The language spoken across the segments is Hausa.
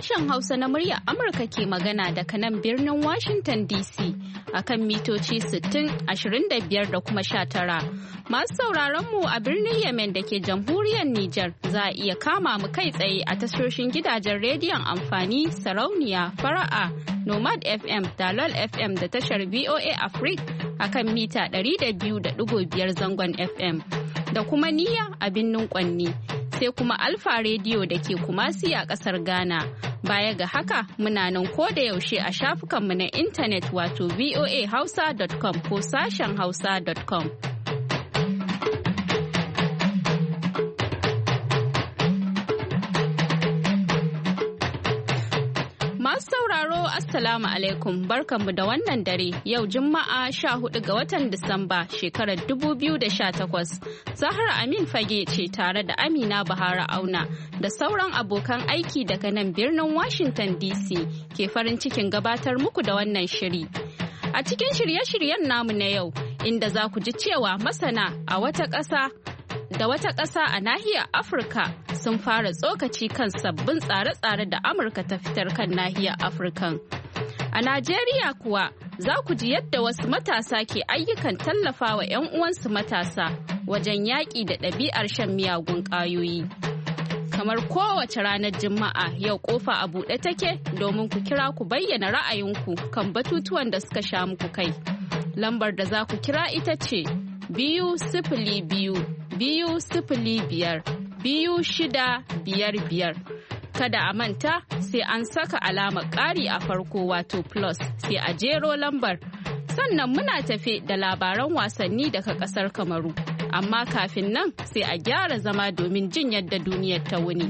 sashen Hausa na muryar Amurka ke magana daga nan birnin Washington DC akan mitoci 60, 25 da kuma 19. Masu sauraron mu a birnin Yemen da ke jamhuriyar Nijar za a iya kama mu kai tsaye a tashoshin gidajen rediyon amfani sarauniya fara'a Nomad FM, Dalol FM da tashar VOA Africa akan mita 200.5 zangon FM da kuma niyya a birnin Kwanni. Sai kuma Alfa Radio da ke Kumasi a kasar Ghana. Baya ga haka muna nan ko da yaushe a shafukanmu na intanet wato voahausa.com ko sashen hausa.com. Masu sauraro Assalamu alaikum barkanmu da wannan dare yau Juma'a 14 ga watan Disamba shekarar 2018. Zahra Amin Fage ce tare da Amina Bahara Auna da sauran abokan aiki daga nan birnin Washington DC ke farin cikin gabatar muku da wannan shiri. A cikin shirye-shiryen namu na yau inda za ku ji cewa masana a wata ƙasa a nahiyar Afirka sun fara tsokaci kan sabbin tsare-tsare da Amurka ta fitar kan nahiyar Afirkan. A Najeriya kuwa za ku ji yadda wasu matasa ke ayyukan tallafawa 'yan uwansu matasa wajen yaƙi da ɗabi'ar shan miyagun ƙwayoyi. Kamar kowace ranar Juma'a yau ƙofa a buɗe take domin ku kira ku bayyana ra'ayinku kan batutuwan da suka sha muku kai. Lambar da za ku kira ita ce 2-0-5-2-5-2-6-5-5. Kada a manta sai an saka alamar ƙari a farko wato plus sai a jero lambar. Sannan muna tafe da labaran wasanni daga ƙasar Kamaru. Amma kafin nan sai a gyara zama domin jin yadda duniyar ta wuni.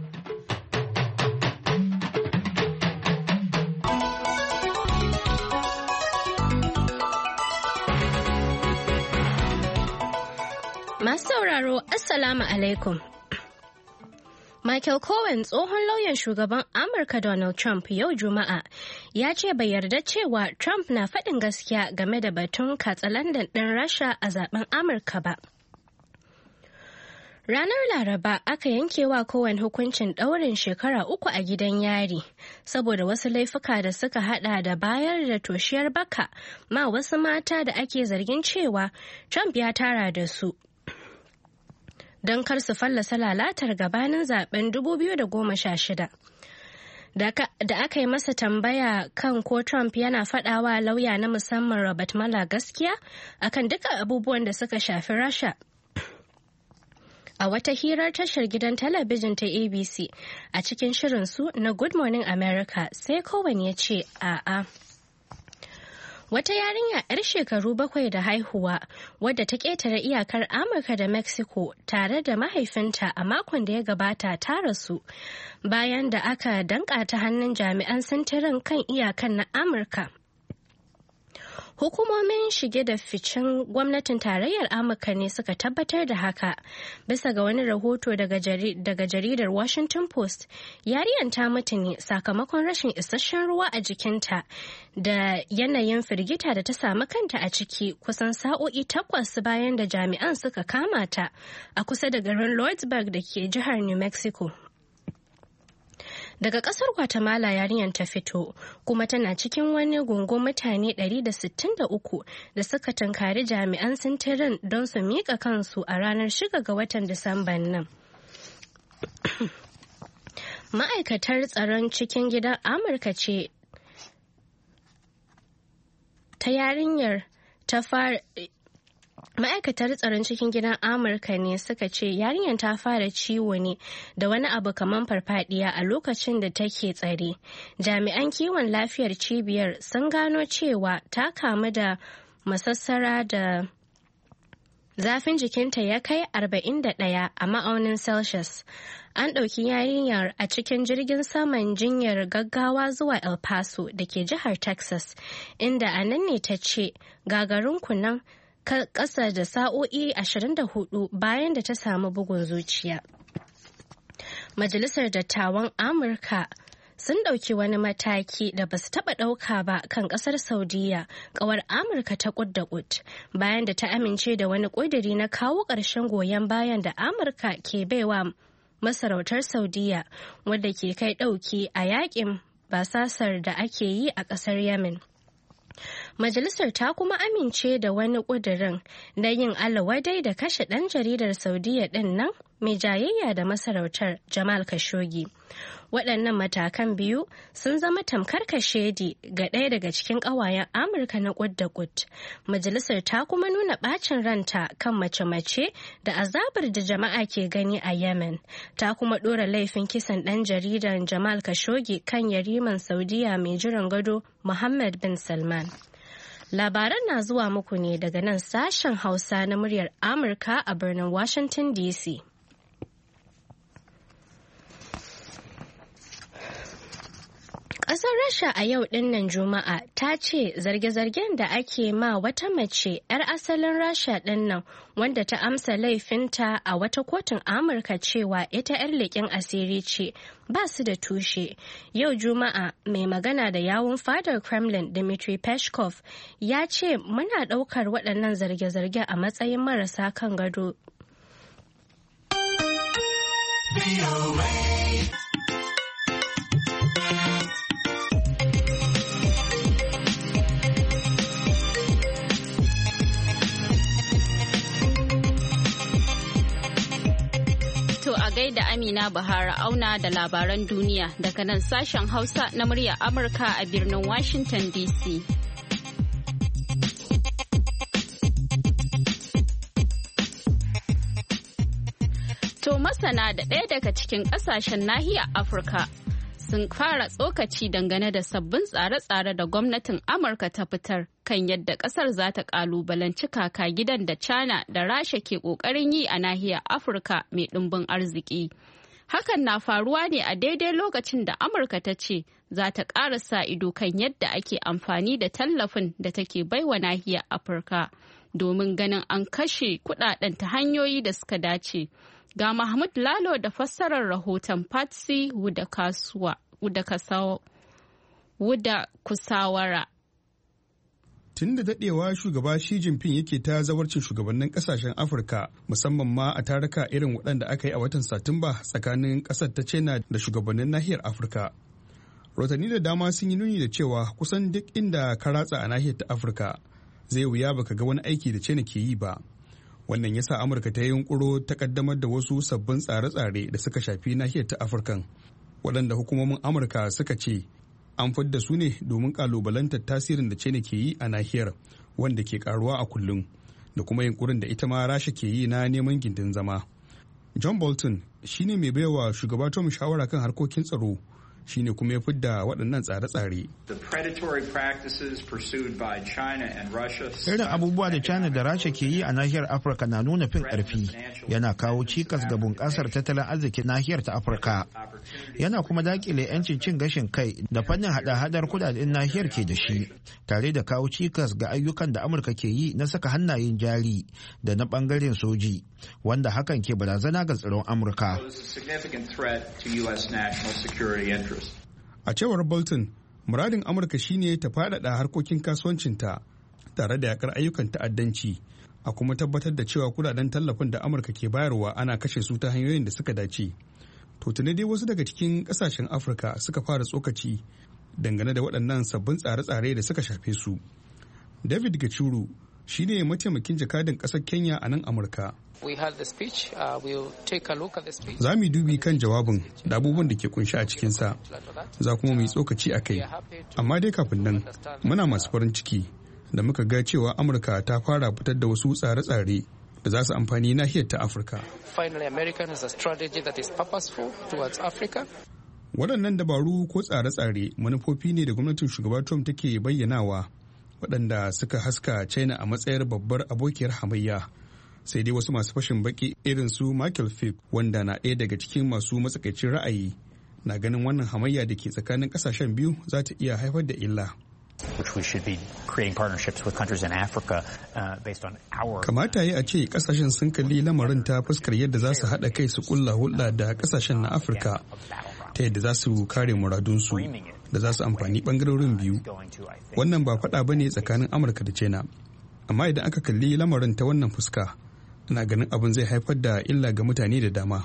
Masu sauraro, Assalamu alaikum. Michael Cohen, tsohon lauyan shugaban Amurka Donald Trump yau Juma'a, ya ce bai yarda cewa Trump na faɗin gaskiya game da batun katsalandan ɗin Rasha a zaben Amurka ba. Ranar Laraba aka yanke wa Cohen hukuncin ɗaurin shekara 3 a gidan yari saboda wasu laifuka da suka hada da bayar da toshiyar baka ma wasu mata da ake zargin cewa Trump ya tara da su. Don kar su fallasa lalatar gabanin zaben 2016. Da aka yi masa tambaya kan ko Trump yana faɗawa lauya na musamman Robert Mueller gaskiya akan duka abubuwan da suka shafi Rasha. A wata hirar tashar gidan talabijin ta ABC a cikin shirinsu na Good Morning America sai Cohen ya ce a'a. Wata yarinya 'yar shekaru 7 da haihuwa wadda ta ƙetare iyakar Amurka da Mexico tare da mahaifinta a makon da ya gabata ta rasu bayan da aka danƙa ta hannun jami'an sintirin kan iyakan na Amurka. Hukumomin shige da ficen gwamnatin tarayyar Amurka ne suka tabbatar da haka. Bisa ga wani rahoto daga jaridar Washington Post, yarinyar ta mutu ne sakamakon rashin isasshen ruwa a jikinta da yanayin firgita da ta samu kanta a ciki kusan sa'o'i 8 bayan da jami'an suka kama ta a kusa da garin Lordsburg da ke jihar New Mexico. Daga kasar Guatemala yarinyar ta fito kuma tana cikin wani gungun mutane 163 da suka tunkari jami'an sintirin don su miƙa kansu a ranar 6 ga watan Disamban nan. Ma'aikatar tsaron cikin gidan Amurka ce ta yarinyar ta fara Ma'aikatar tsaron cikin gidan Amurka ne suka ce yarinyar ta fara ciwo ne da wani abu kamar farfadiya a lokacin da take tsare. Jami'an kiwon lafiyar cibiyar sun gano cewa ta kamu da masassara da zafin jikinta ya kai 41 a ma'aunin Celsius. An ɗauki yarinyar a cikin jirgin saman jinyar gaggawa zuwa El Paso da ke jihar Texas, inda a nan ne ta ce gagarinku nan ƙasa da sa'o'i 24 bayan da ta samu bugun zuciya. Majalisar Dattawan Amurka sun ɗauki wani mataki da ba su taɓa ɗauka ba kan ƙasar Saudiya, ƙawar Amurka ta ƙud da ƙud, bayan da ta amince da wani ƙudiri na kawo ƙarshen goyon bayan da Amurka ke baiwa masarautar Saudiya wadda ke kai ɗauki a yakin basasar da ake yi a ƙasar Yemen. Majalisar ta kuma amince da wani ƙudurin na yin alawadai da kashe ɗan jaridar Saudiya ɗin nan mai jayayya da masarautar Jamal Khashoggi. Waɗannan matakan biyu sun zama tamkar kashedi ga ɗaya daga cikin ƙawayen Amurka na ƙud da ƙud. Majalisar ta kuma nuna ɓacin ranta kan mace-mace da azabar da jama'a ke gani a Yemen. Ta kuma ɗora laifin kisan ɗan jaridar Jamal Khashoggi kan yariman Saudiya mai jiran gado Mohammed bin Salman. Labaran na zuwa muku ne daga nan sashen Hausa na muryar Amurka a birnin Washington DC. Ƙasar Rasha a yau ɗinnan Juma'a ta ce zarge-zargen da ake ma wata mace 'yar asalin Rasha ɗinnan wanda ta amsa laifinta a wata kotun Amurka cewa ita 'yar leƙen asiri ce ba su da tushe. Yau Juma'a mai magana da yawun fadar Kremlin Dmitry Peskov ya ce muna ɗaukar waɗannan zarge-zarge a matsayin marasa kan gado. Gaida Amina Bahara Auna da labaran duniya daga nan sashen Hausa na muryar Amurka a birnin Washington DC. To masana da ɗaya daga cikin ƙasashen nahiyar Afirka sun fara tsokaci dangane da sabbin tsare-tsare da gwamnatin Amurka ta fitar kan yadda kasar za ta kalubalanci kaka gidan da China da Rasha ke kokarin yi a nahiyar Afirka mai ɗimbin arziki. Hakan na faruwa ne a daidai lokacin da Amurka ta ce za ta ƙara sa ido kan yadda ake amfani da tallafin da take baiwa nahiyar Afirka domin ganin an kashe kudaden ta hanyoyi da suka dace. Ga Mahmud Lalo da fassarar rahoton Patsy Wuda Kusawara. Tun da daɗewa shugaba Xi Jinping yake ta zawarcin shugabannin ƙasashen Afirka musamman ma a taruka irin waɗanda aka yi a watan Satumba tsakanin ƙasar ta China da shugabannin nahiyar Afirka. Rotanni da dama sun yi nuni da cewa kusan duk inda ka ratsa a nahiyar ta Afirka zai wuya baka ga wani aiki da China ke yi ba. Wannan ya sa Amurka ta yi yunƙuro ta ƙaddamar da wasu sabbin tsare-tsare da suka shafi nahiyar ta Afirkan, waɗanda hukumomin Amurka suka ce an fidda su ne domin ƙalubalantar tasirin da China ke yi a nahiyar wanda ke ƙaruwa a kullum, da kuma yunƙurin da ita ma Rasha ke yi na neman gindin zama. John Bolton shine mai baiwa shugaba Trump shawara kan harkokin tsaro, shine kuma ya fidda waɗannan tsare-tsare. Irin abubuwa da China da Rasha ke yi a nahiyar Afirka na nuna fin ƙarfi, yana kawo cikas ga bunƙasar tattalin arzikin nahiyar ta Afirka. Yana kuma daƙile 'yancin cin gashin kai da fannin hada-hadar kudaden nahiyar ke da shi, tare da kawo cikas ga ayyukan da Amurka ke yi na saka hannayen jari da na ɓangaren soji, wanda hakan ke barazana ga tsaron Amurka. A cewar Bolton, muradin Amurka shine ta faɗaɗa harkokin kasuwancinta tare da yakar ayyukan ta'addanci, a kuma tabbatar da cewa kudaden tallafin da Amurka ke bayarwa ana kashe su ta hanyoyin da suka dace. To tuni dai wasu daga cikin ƙasashen Afirka suka fara tsokaci dangane da waɗannan sabbin tsare-tsare da suka shafe su. David Gachuru shine mataimakin jakadin ƙasar Kenya a nan Amurka. Za mu yi dubi kan jawabin da abubuwan da ke kunshi a cikinsa, za kuma mu yi tsokaci a kai. Amma dai kafin nan, muna masu farin ciki da muka ga cewa Amurka ta fara fitar da wasu tsare-tsare da za su amfani nahiyar ta Afirka. Waɗannan dabaru ko tsare-tsare manufofi ne da gwamnatin shugaba Trump take bayyanawa, waɗanda suka haska China a matsayar babbar abokiyar hamayya. Sai dai wasu masu fashin baki irin su Michael Fick, wanda na ɗaya daga cikin masu matsakaicin ra'ayi, na ganin wannan hamayya da ke tsakanin ƙasashen biyu za ta iya haifar da illa. Kamata yi a ce ƙasashen sun kalli lamarin ta fuskar yadda za su haɗa kai su ƙulla hulɗa da ƙasashen na Afirka ta yadda za su kare muradunsu da za su amfani ɓangarorin biyu. Wannan ba faɗa ba ne tsakanin Amurka da China. Amma idan aka kalli lamarin ta wannan fuska, na ganin abin zai haifar da illa ga mutane da dama.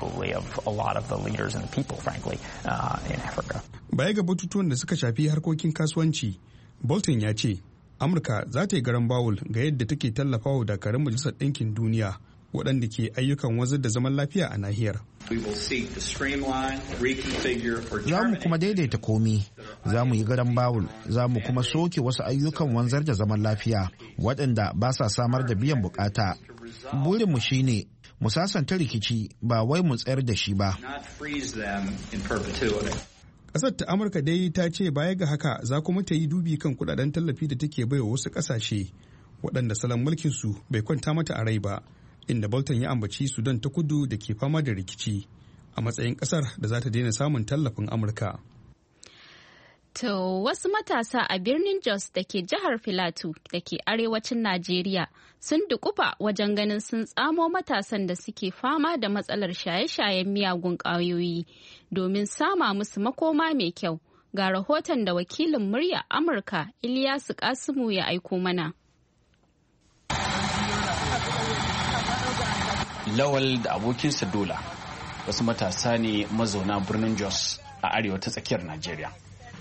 Baya ga batutuwan da suka shafi harkokin kasuwanci, Bolton ya ce Amurka za ta yi garan bawul ga yadda take tallafa wa dakarun Majalisar Ɗinkin Duniya waɗanda ke ayyukan wanzar da zaman lafiya a nahiyar. Za mu kuma daidaita komi, za mu yi garan bawul, za mu kuma soke wasu ayyukan wanzar da zaman lafiya waɗanda ba sa samar da biyan bukata. Burinmu shine mu sasanta rikici, ba wai mu tsayar da shi ba. Ƙasar ta Amurka dai ta ce baya ga haka za kuma ta yi dubi kan kudaden tallafi da take baiwa wasu ƙasashe waɗanda salon mulkin su bai kwanta mata a rai ba, inda Bolton ya ambaci Sudan ta kudu da ke fama da rikici a matsayin ƙasar da za ta daina samun tallafin Amurka. To wasu matasa a birnin Jos da ke jihar Filato da ke arewacin Najeriya sun dukufa wajen ganin sun tsamo matasan da suke fama da matsalar shaye-shayen miyagun ƙwayoyi domin sama musu makoma mai kyau. Ga rahoton da wakilin murya Amurka Ilyasu Kasimu ya aiko mana. Lawal da abokinsa Dola wasu matasa ne mazauna birnin Jos a arewa ta tsakiyar Najeriya.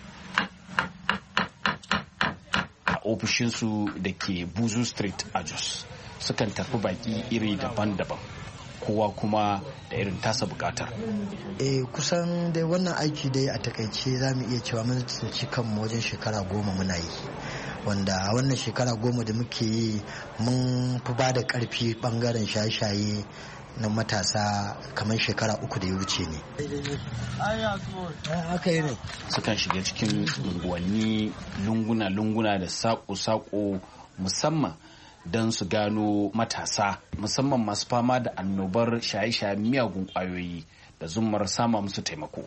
Ofishinsu da ke Buzu Street a Jos sukan tafi baki iri daban-daban, kowa kuma da irin tasa bukatar. Kusan dai wannan aiki dai a takaice za mu iya cewa mun tsinci kanmu wajen shekara 10 muna yi, wanda a wannan shekara 10 da muke yi mun fi ba da karfi bangaren shaye-shaye na matasa kamar shekara 3 da ya wuce ne. Sukan shiga cikin unguwanni, lunguna-lunguna da saƙo-saƙo musamman don su gano matasa, musamman masu fama da annobar shaye-shaye miyagun ƙwayoyi da zummar sama musu taimako.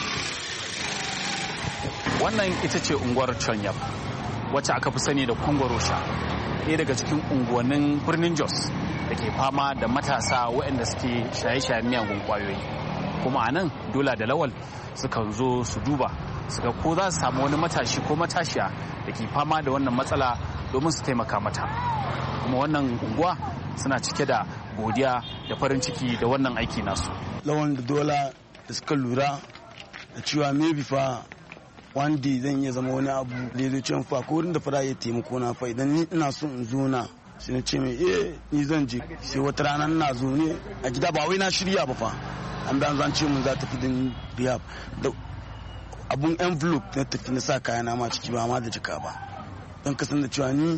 Wannan ita ce unguwar Chonyap, wacce aka fi sani da Kongorosha, ɗaya daga cikin unguwannin birnin Jos da ke fama da matasa waɗanda suke shaye-shayen miyagun ƙwayoyi. Kuma a nan Dola da Lawal sukan zo su duba su ga ko za su samu wani matashi ko matashiya da ke fama da wannan matsala domin su taimaka mata. Kuma wannan unguwa suna cike da godiya da farin ciki da wannan aiki nasu. Lawan da Dola da suka lura da cewa maybe fa one day zan iya zama wani abu da zai ce fa ko wurin da fara ya taimako na fa idan ni ina so in zo na sai na ce mai ni zan je. Sai wata rana ina zo ne a gida ba wai na shirya ba fa an da zan ce mun za ta fi din rehab da abun envelope na tafi na sa kaya na ma ciki ba ma da jika ba don kasan da cewa ni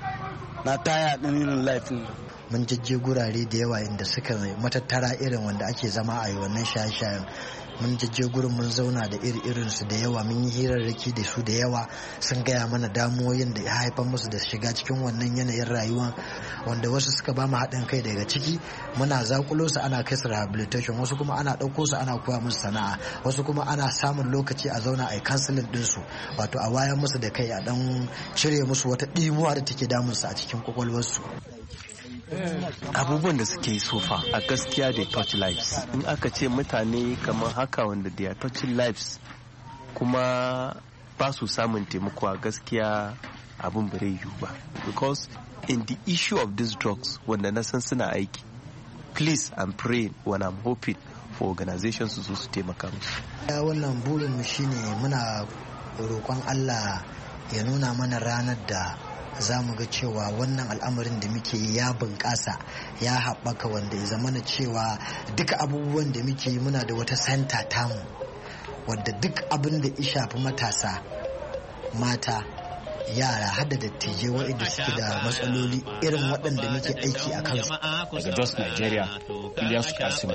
na taya din irin life ne. Mun jajje gurare da yawa inda suka matattara irin wanda ake zama a yi wannan shaye-shayen. Mun jajje gurin mun zauna da irinsu da yawa, mun yi hirarraki da su da yawa, sun gaya mana damuwoyin da ya haifar musu da shiga cikin wannan yanayin rayuwa, wanda wasu suka ba mu haɗin kai daga ciki. Muna zakulo su ana kai su rehabilitation, wasu kuma ana ɗauko su ana koya musu sana'a, wasu kuma ana samun lokaci a zauna a yi counseling ɗinsu, wato a wayar musu da kai a ɗan cire musu wata ɗimuwa da take damunsu a cikin kwakwalwarsu. Abubuwan da suke yi sofa a gaskiya da touch lives. In aka ce mutane kamar haka wanda they are touching lives kuma ba su samun taimako, a gaskiya abin bare yiwu ba, because in the issue of these drugs wanda na san suna aiki, please I'm praying when I'm hoping for organizations su taimaka musu. Wannan burin mu shine muna roƙon Allah ya nuna mana ranar da za mu ga cewa wannan al'amarin da muke yi ya bunƙasa, ya haɓaka, wanda ya zama na cewa duka abubuwan da muke yi muna da wata santa tamu wadda duk abin da ya shafi matasa, mata, yara hada dattijai waɗanda suke da matsaloli irin waɗanda muke aiki a kansu. Daga Jos, Nigeria, Ilyasu Kasimu.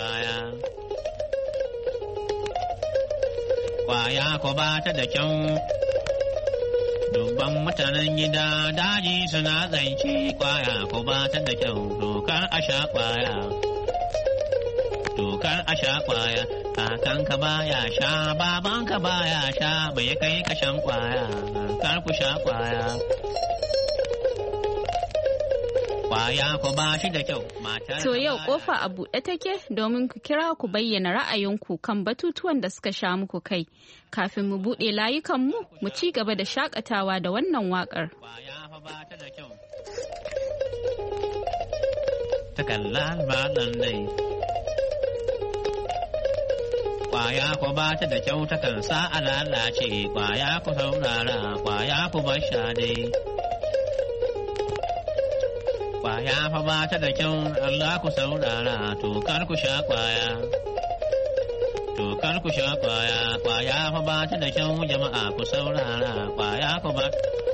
Kwaya ko ba ta da kyau. Dubban mutanen gida daji suna zance kwaya ko ba ta da kyau, dokar a sha kwaya. Dokar a sha kwaya, kakanka baya sha, babanka baya sha, bai kai ka shan kwaya, kar ku sha kwaya. Kwaya ko ba shi da kyau. To yau kofa a buɗe take domin ku kira ku bayyana ra'ayinku kan batutuwan da suka sha muku kai. Kafin mu buɗe layukanmu, mu ci gaba da shakatawa da wannan waƙar. ta kalla malam dai. Kwaya ku ba ta da kyau ta kan sa a lalace, kwaya ku saurara, kwaya ku bar sha dai. Kwaya fa ba ta da kyau, Allah ku saurara, to kar ku sha kwaya. To kar ku sha kwaya, kwaya fa ba ta da kyau jama'a ku saurara, kwaya ku ba.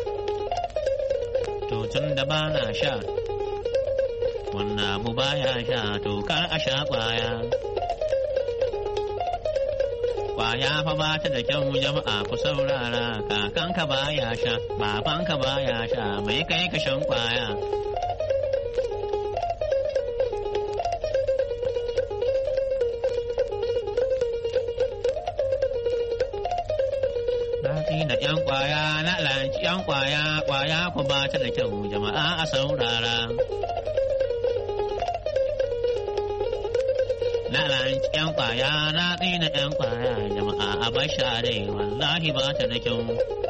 To tun da ba na sha, wannan abu ba ya sha, to kar a sha kwaya. Kwaya fa ba ta da kyau jama'a ku saurara, kakanka ba ya sha, babanka ba ya sha, mai kai ka shan kwaya. Da ƴan kwaya na lanci ƴan kwaya, kwaya ku ba ta da kyau jama'a a saurara. Na lanci ƴan kwaya na tsina ƴan kwaya jama'a a basha dai wallahi ba ta da kyau.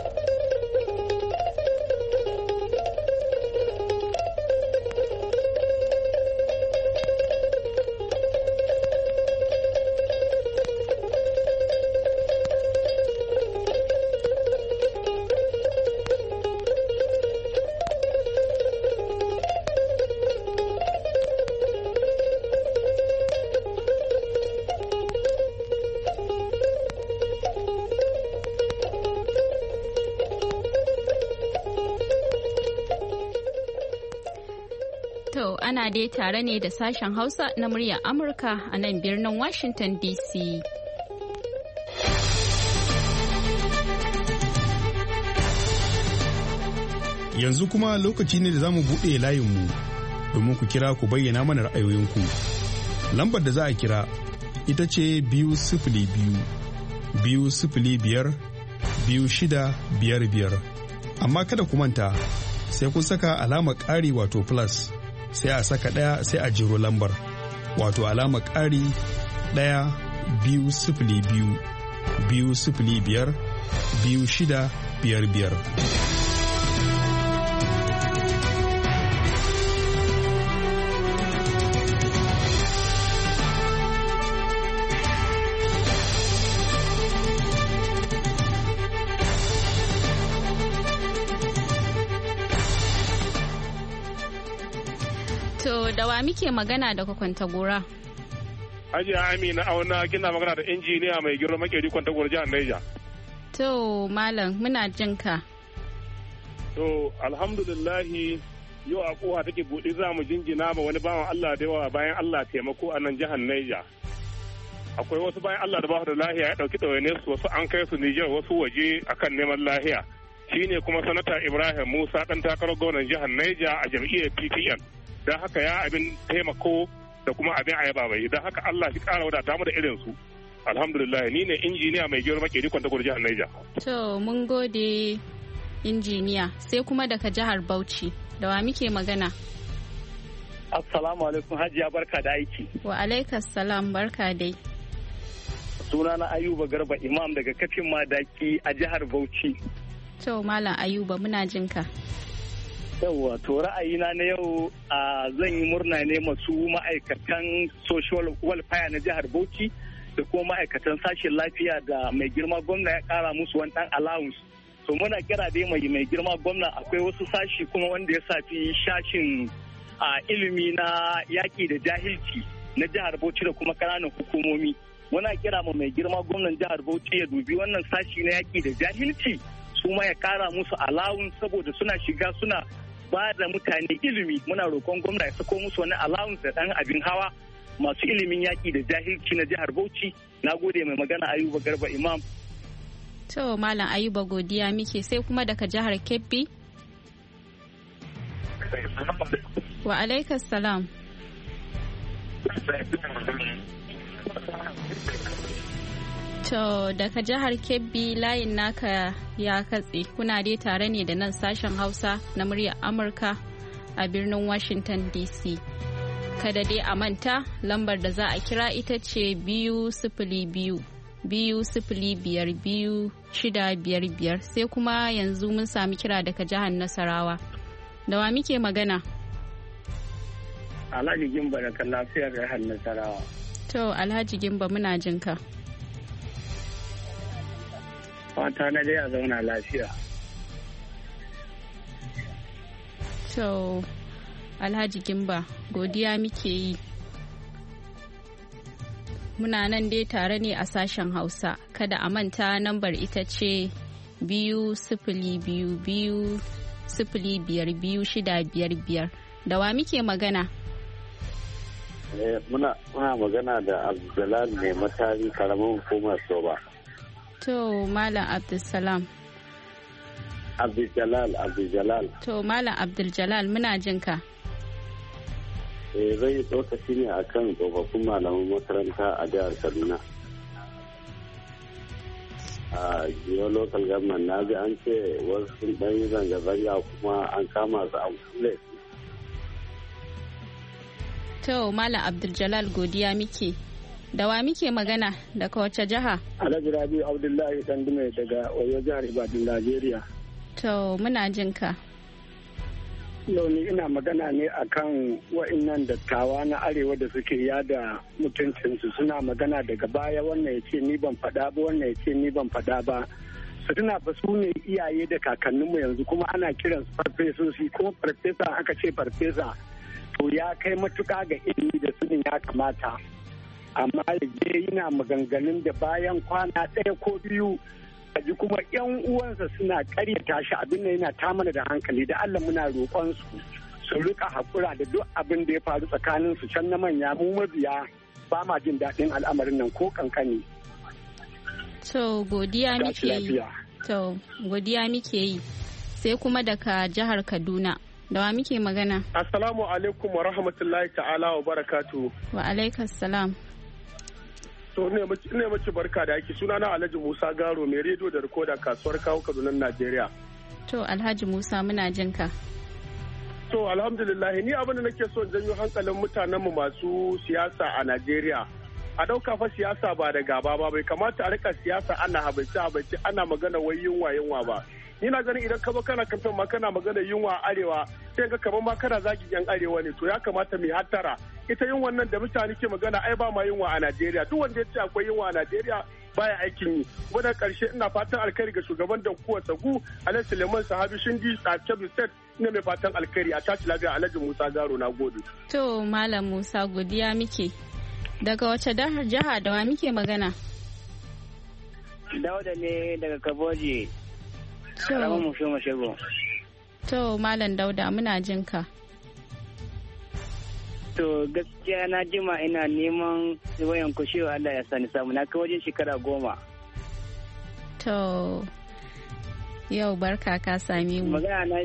Ana dai tare ne da sashen Hausa na muryar Amurka a nan birnin Washington DC. Yanzu kuma lokaci ne da za mu buɗe layinmu domin ku kira ku bayyana mana ra'ayoyinku. Lambar da za a kira ita ce 202-205-2655. Amma kada ku manta sai kun saka alamar ƙari wato plus. Sai a saka ɗaya sai a jiro lambar wato alama ƙari 1-202-5-2655. Da wa muke magana daga Kwantagora? Hajiya Amina Auna kina magana da injiniya mai girma makeri Kwantagora jihar Niger. To malam muna jin ka. To alhamdulillahi yau a koha take buɗe za mu jinjina ma wani bawan Allah da yawa bayan Allah taimako a nan jihar Niger. Akwai wasu bayan Allah da ba su da lahiya ya ɗauki ɗawainiyar su, wasu an kai su Niger wasu waje akan neman lahiya. Shine kuma sanata Ibrahim Musa ɗan takarar gwamnan jihar Niger a jam'iyyar PPN. Don haka ya abin taimako da kuma abin ayaba bai, don haka Allah shi kara wadata mu da irin su. Alhamdulillah, ni ne injiniya mai girma ke rikon takwar jihar Niger. To mun gode injiniya, sai kuma daga jihar Bauchi da wa muke magana? Assalamu alaikum Hajiya, barka da aiki. Wa alaikas salam, barka dai. Sunana Ayuba Garba Imam daga kafin Madaki a jihar Bauchi. To Malam Ayuba muna jinka. Yawwa, to ra'ayina na yau zan yi murna ne masu ma'aikatan social welfare na jihar Bauchi da kuma ma'aikatan sashen lafiya da mai girma gwamna ya kara musu wani dan allowance. To muna kira dai mai girma gwamna, akwai wasu sashi kuma wanda ya safi shashin ilimi na yaki da jahilci na jihar Bauchi da kuma ƙananan hukumomi. Muna kira mai girma gwamnan jihar Bauchi ya dubi wannan sashi na yaki da jahilci, su ma ya kara musu allowance saboda suna shiga suna ba da mutane ilimi. Muna roƙon gwamna ya sako musu wani allowance da ɗan abin hawa masu ilimin yaƙi da jahilci na jihar Bauchi. Na gode. Mai magana Ayuba Garba Imam. To Malam Ayuba godiya muke, sai kuma daga jihar Kebbi. Wa alaikas salam. To daga jihar Kebbi layin naka ya katse. Kuna dai tare ne da nan sashen Hausa na muryar Amurka a birnin Washington DC. Kada dai a manta lambar da za a kira ita ce 202-205-2655, sai kuma yanzu mun sami kira daga jihar Nasarawa. Da wa muke magana? Alhaji Gimba da kan lafiyar jihar Nasarawa. To Alhaji Gimba muna jin ka. Fata na dai a zauna lafiya. To Alhaji Gimba godiya muke yi. Muna nan dai tare ne a sashen Hausa. Kada a manta lambar ita ce 2-0-2-0-5-2-6-5-5. Da wa muke magana? Muna magana da Abduljalal ne matari karamin hukumar Soba. To Malam Abdulsalam. Abduljalal. To Malam Abduljalal muna jin ka. Zai yi tsokaci ne a kan tsofaffin malaman makaranta a jihar Kaduna. A jiyo local government na ji an ce wasu sun ɗan yi zanga-zanga kuma an kama su a kule. To Malam Abduljalal godiya muke. Da wa muke magana daga wace jiha? Alhaji Rabi'u Abdullahi Dandume daga Oyo jihar Ibadan, Najeriya. To muna jin ka. Yau ni ina magana ne akan wa'annan dattawa na arewa da suke yada mutuncinsu, suna magana daga baya wannan ya ce ni ban faɗa ba, wannan ya ce ni ban faɗa ba. Su tuna fa su ne iyaye da kakanninmu yanzu kuma ana kiran su farfesoshi, kuma farfesa aka ce farfesa to ya kai matuƙa ga ilimi da sunin ya kamata. Amma ya je yana maganganun da bayan kwana ɗaya ko biyu ji kuma yan uwansa suna karyata shi, abin da yana ta mana da hankali. Da Allah muna roƙon su rika haƙura da duk abin da ya faru tsakanin su can na manya, mu mabiya ba ma jin daɗin al'amarin nan ko kankani. To godiya muke yi. Sai kuma daga jihar Kaduna. Da wa muke magana? Assalamu alaikum wa rahmatullahi ta'ala wa barakatuhu. Wa alaikas salam. To ne mace barka da ake, sunana Alhaji Musa Garo mai rediyo da rikoda kasuwar kawo Kaduna Najeriya. To Alhaji Musa muna jin ka. To alhamdulillah, ni abin da nake so janyo hankalin mutanenmu masu siyasa a Najeriya. A ɗauka fa siyasa ba da gaba ba, bai kamata a rika siyasa ana habaice ana magana wai yunwa ba. Ni na ganin idan ka zo kana kamfen ma kana magana yunwa arewa, sai ga kamar ma kana zagi yan arewa ne. To ya kamata mai hattara. Ita yunwan nan da mutane ke magana ai ba ma yunwa a Najeriya. Duk wanda ya ce akwai yunwa a Najeriya baya aikin yi. Kuma da ƙarshe ina fatan alkhairi ga shugaban Dankuwa Sagu Alhaji Suleiman Sahabi Shindi a Kebbi State. Ina mai fatan alkhairi a tashi lafiya. Alhaji Musa Garo, na gode. To Malam Musa godiya muke. Daga wace jiha da wa muke magana? Dauda ne daga Kaboji. Karamin Mashego. To Malam Dauda muna jin ka. To gaskiya na jima ina neman wayan kushewa Allah ya sani samu, na kai wajen shekara 10. To yau barka ka sami mu. Magana na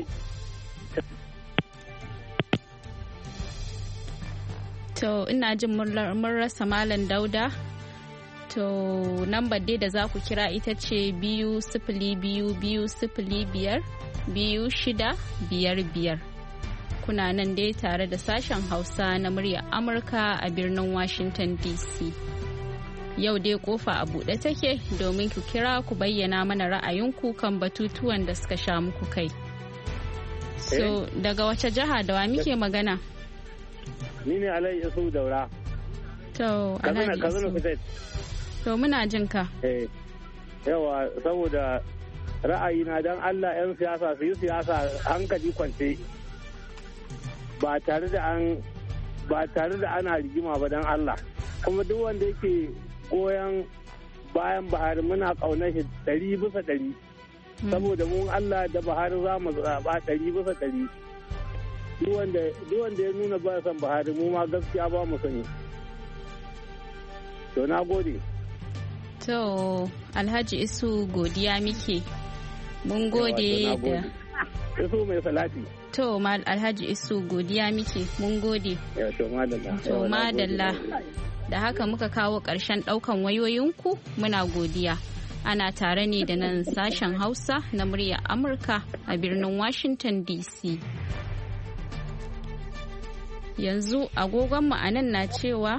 To ina jin mun rasa Malam Dauda. To lambar dai da za ku kira ita ce 2-0-2-0-5-2-6-5-5. Kuna nan dai tare da sashen Hausa na muryar Amurka a birnin Washington DC. Yau dai kofa a buɗe take domin ku kira ku bayyana mana ra'ayinku kan batutuwan da suka sha muku kai. So daga wace jiha da wa muke magana? Ni ne Alhaji Isu Daura. To Alhaji Isu. To muna jin ka. Yawa saboda ra'ayina dan Allah 'yan siyasa su yi siyasa hankali kwance. Ba tare da ana rigima ba dan Allah. Kuma duk wanda yake goyon bayan Buhari muna kaunar shi 100%. Saboda mun Allah da Buhari za mu zaɓa 100%. Duk wanda ya nuna ba san Buhari mu ma gaskiya ba mu sani. To na gode. To Alhaji Isu godiya muke. Mun gode da Isu mai salati. To Alhaji Isu godiya muke. Mun gode. To madalla. Da haka muka kawo ƙarshen ɗaukan wayoyinku, muna godiya. Ana tare ne da nan sashen Hausa na muryar Amurka a birnin Washington DC. Yanzu agogonmu a nan na cewa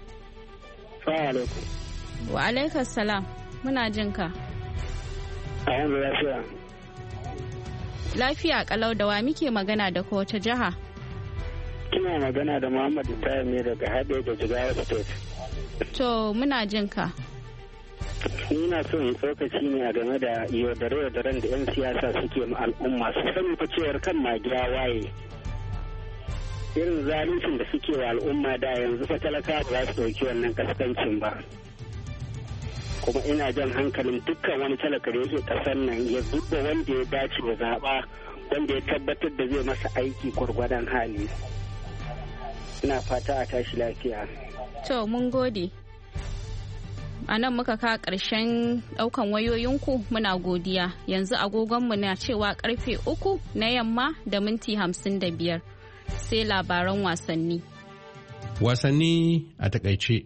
wa alaikas salam, muna jin ka. Lafiya kalau da wa muke magana da kowace jiha? Kina magana da Muhammadu Tayyip ne daga Haɗe da Jigawa State. To muna jin ka. Ni na so in tsokaci ne a game da yaudare-yaudaren da 'yan siyasa suke ma al'umma su sani fa cewar kan magiya waye. Irin zaluncin da suke wa al'umma da yanzu fa talaka ba za su ɗauki wannan kaskancin ba. Kuma ina jan hankalin dukkan wani talaka da yake ƙasar nan ya zuba wanda ya dace ya zaɓa wanda ya tabbatar da zai masa aiki gwargwadon hali. Ina fata a tashi lafiya. To mun gode. A nan muka ka ƙarshen ɗaukan wayoyinku muna godiya. Yanzu agogonmu na cewa karfe 3 na yamma da minti 55. Sai labaran wasanni. Wasanni a takaice.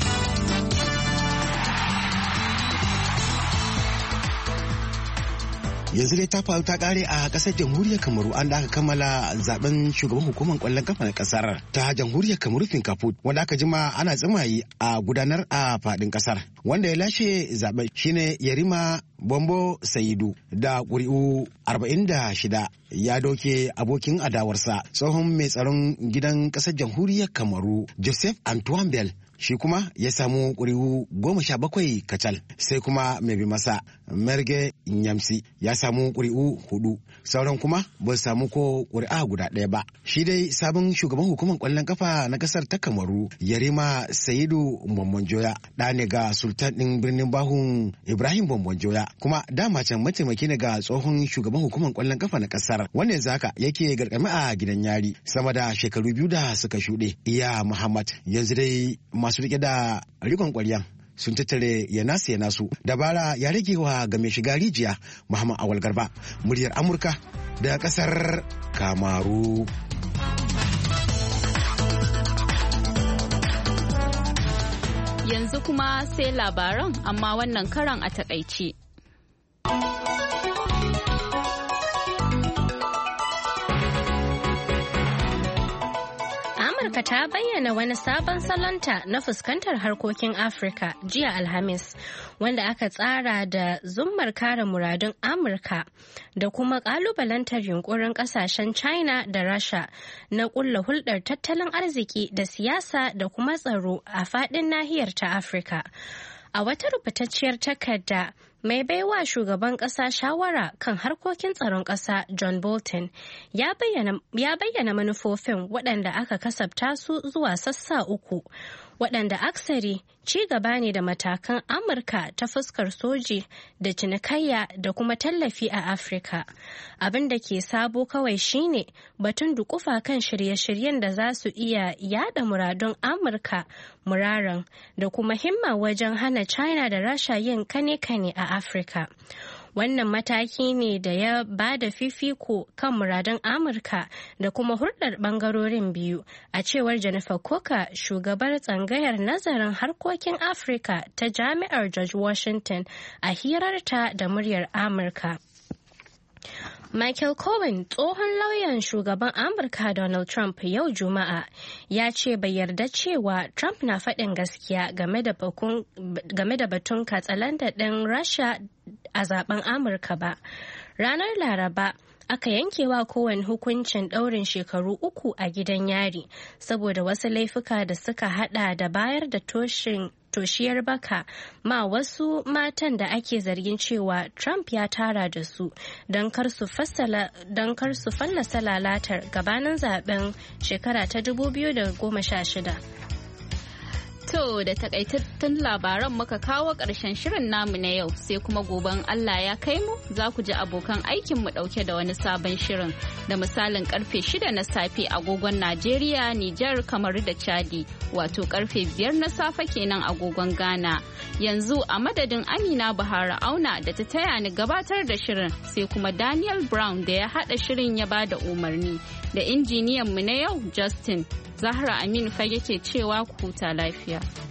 Yanzu dai ta faru ta kare a kasar jamhuriyar Kamaru an da aka kammala zaben shugaban hukumar kwallon kafa na kasar ta jamhuriyar Kamaru Finkafut wanda aka jima ana tsimayi a gudanar a fadin kasar. Wanda ya lashe zaben shine Yarima Bombo Saidu da ƙuri'u 46 ya doke abokin adawarsa tsohon mai tsaron gidan kasar jamhuriyar Kamaru Joseph Antoine Bell. Shi kuma ya samu ƙuri'u 17 kacal, sai kuma mai bi masa Merge Nyamsi ya samu ƙuri'u 4, sauran kuma ba samu ko ƙuri'a guda ɗaya ba. Shi dai sabon shugaban hukumar ƙwallon kafa na ƙasar ta Kamaru Yarima Saidu Bombonjoya ɗa ne ga Sultan ɗin birnin Bahun Ibrahim Bombonjoya, kuma dama can mataimaki ne ga tsohon shugaban hukumar ƙwallon kafa na ƙasar wanda yanzu haka yake garkami a gidan yari sama da shekaru 2 da suka shuɗe. Iya Muhammad yanzu dai masu rike da rikon kwaryan sun tattare ya nasu dabara ya rage wa ga mai shiga rijiya. Muhammad Awal Garba, muryar Amurka da kasar Kamaru. Yanzu kuma sai labaran amma wannan karan a takaice. Amurka ta bayyana wani sabon salonta na fuskantar harkokin Afirka jiya Alhamis, wanda aka tsara da zummar kare muradun Amurka da kuma kalubalantar yunkurin kasashen China da Rasha na kulla hulɗar tattalin arziki da siyasa da kuma tsaro a faɗin nahiyar ta Afirka. A wata rubutacciyar takarda, mai baiwa shugaban ƙasa shawara kan harkokin tsaron ƙasa John Bolton ya bayyana manufofin waɗanda aka kasafta su zuwa sassa 3 waɗanda aksari ci gaba ne da matakan Amurka ta fuskar soji da cinikayya da kuma tallafi a Afirka. Abin da ke sabo kawai shine batun dukufa kan shirye-shiryen da za su iya yada muradun Amurka muraran da kuma himma wajen hana China da Rasha yin kane-kane a Afirka. Wannan mataki ne da ya ba da fifiko kan muradun Amurka da kuma hulɗar ɓangarorin biyu, a cewar Jennifer Coker, shugabar tsangayar nazarin harkokin Afirka ta Jami'ar George Washington a hirarta da muryar Amurka. Michael Cohen, tsohon lauyan shugaban Amurka Donald Trump, yau Juma'a ya ce bai yarda cewa Trump na faɗin gaskiya game da batun katsalanda ɗin Rasha a zaben Amurka ba. Ranar Laraba, aka yankewa Cohen hukuncin ɗaurin shekaru 3 a gidan yari saboda wasu laifuka da suka hada da bayar da toshiyar baka ma wasu matan da ake zargin cewa Trump ya tara da su don kar su fallasa lalatar gabanin zaben shekara ta 2016. To da takaitattun labaran muka kawo ƙarshen shirin namu na yau, sai kuma goben Allah ya kai mu za ku ji abokan aikin mu ɗauke da wani sabon shirin da misalin karfe 6 na safe agogon Najeriya, Nijar, Kamaru da Chadi, wato karfe 5 na safe kenan agogon Ghana. Yanzu a madadin Amina Bahara Auna da ta taya ni gabatar da shirin, sai kuma Daniel Brown da ya haɗa shirin ya ba da umarni, da injiniyan mu na yau Justin. Zahra Aminu Fage ke cewa ku huta lafiya.